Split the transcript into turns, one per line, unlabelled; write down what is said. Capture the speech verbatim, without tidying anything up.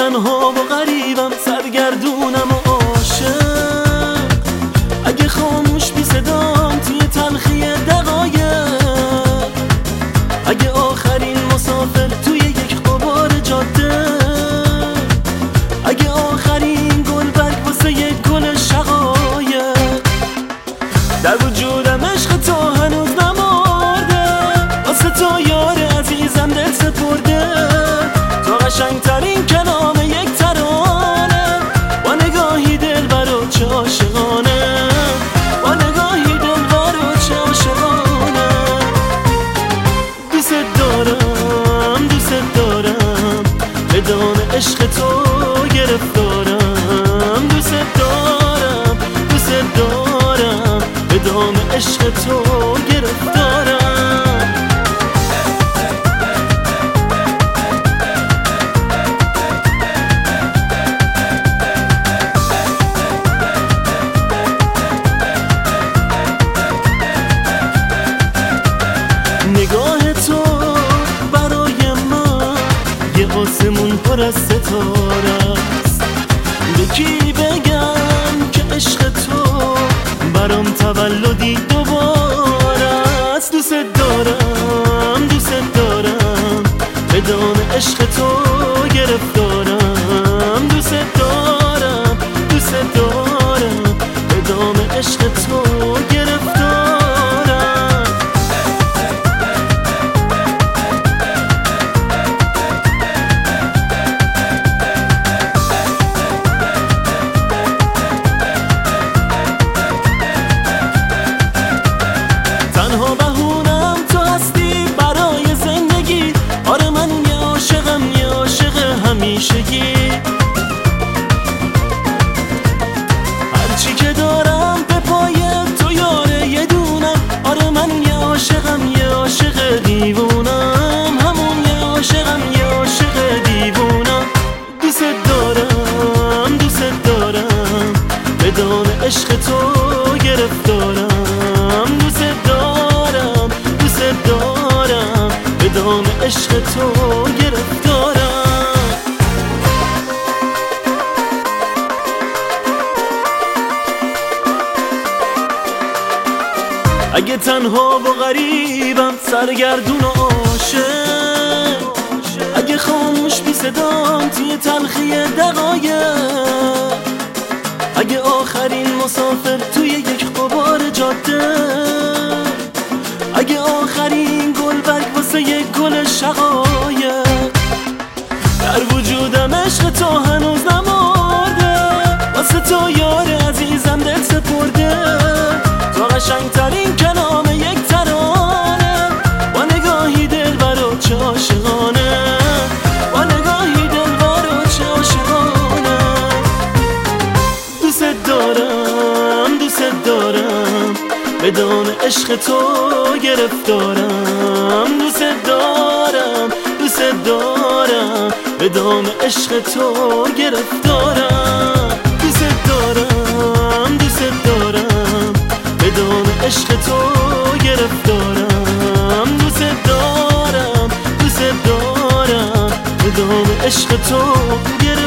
تنها و غریبم، سرگردونم و عاشق. اگه خاموش بی صدام توی تلخی دقایق، اگه آخرین مسافر توی یک غبار جاده، اگه آخرین گل برگ واسه یک گل شقایق، در وجودم عشق تو هنوز نمرده، واسه تو یار عزیزم دل سپرده. تو قشنگترین کلام یک ترانه، با نگاهی دلبر و چه عاشقانه، با نگاهی دلبر و چه عاشقانه. دوست دارم دوست دارم، به دام عشق تو گرفتارم. دوست دارم دوست دارم، به دام عشق تو گرفتارم. نگاه تو برای من یه آسمون پر از ستاره است. به کی بگم که عشق تو برام تولدی دوباره است. دوست دارم دوست دارم، به دام عشق تو گرفتارم. دوست دارم دوست دارم، به دام عشق تو گرفتارم. تنها بهونم تو هستی برای زندگی. آره من یه عاشقم، یه عاشق همیشگی. هرچی که دارم به پای تو یاره یه دونم. آره من یه عاشقم، یه عاشق دیوونم. همون یه عاشقم، یه عاشق دیوونم. دوست دارم دوست دارم، به دام عشق تو گرفتارم. دوست دارم دوست دارم، به دام عشق تو گرفتارم. اگه تنها و غریبم، سرگردون و عاشق، اگه خاموش بی صدام توی تلخی دقایق، اگه آخرین مسافر توی یک غبار جاده، اگه آخرین گل برگ واسه یک گل شقایق، در وجودم عشق تو هنوز نمرده، واسه تو یار عزیزم دل سپرده. تو قشنگترین کلام یک ترانه، با نگاهی دلبر و چه عاشقانه، با نگاهی دلبر و چه عاشقانه. دوست دارم دوست دارم، به دام عشق تو گرفتارم. دوست دارم دوست دارم، به دام عشق تو گرفتارم. دوست دارم دوست دارم، به دام عشق تو گرفتارم. دوست دارم دوست دارم، به دام عشق تو گرفتارم.